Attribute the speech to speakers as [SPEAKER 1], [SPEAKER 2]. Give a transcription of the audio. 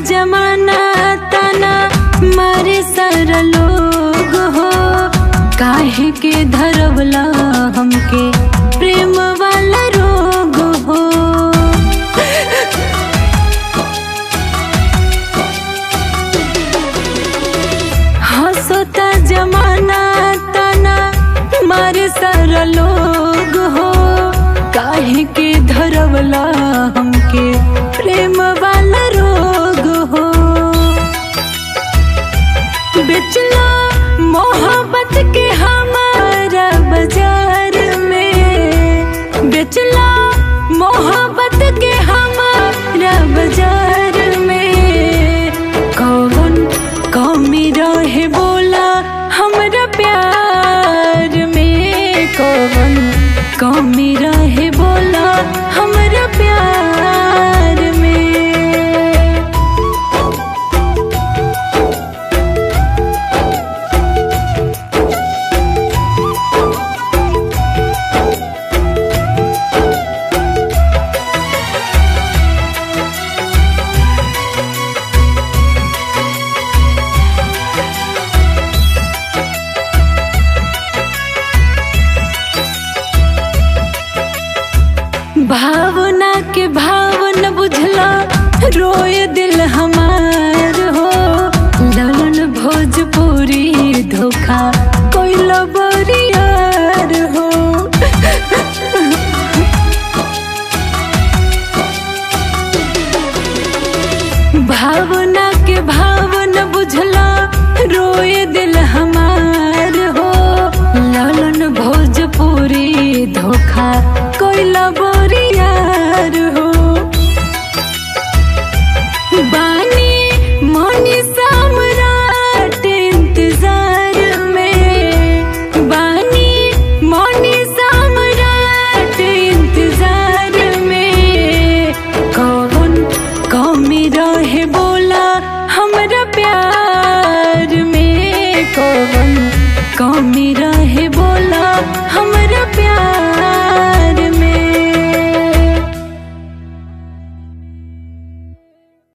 [SPEAKER 1] जमाना तना मारे सारा लोग हो, काहे के धरवला हमके प्रेम वाला रोग हो। हंसता जमाना तना मारे सारा लोग हो, काहे के धरवला हमके प्रेम वाला रोग हो। बेचला मोहब्बत के हमारा बाजार में, बेचला मोहब्बत के हमारा बाजार में। कौन कमी रहे बोला हमरा प्यार में, कौन कमी रहे बोला हमरा प्यार में। भावना के भावना बुझला रोए दिल हमार हो, ललन भोजपुरी धोखा कोइला बरियार हो। भावना के भावना बुझला रोए दिल हमार हो, ललन भोजपुरी धोखा कोइला बरियार हो। बानी मोनी सम्राट इंतजार में, बानी मोनी सम्राट इंतजार में। कौन कमी रहे बोला हमरा प्यार में, कौन कमी रहे बोला हमरा प्यार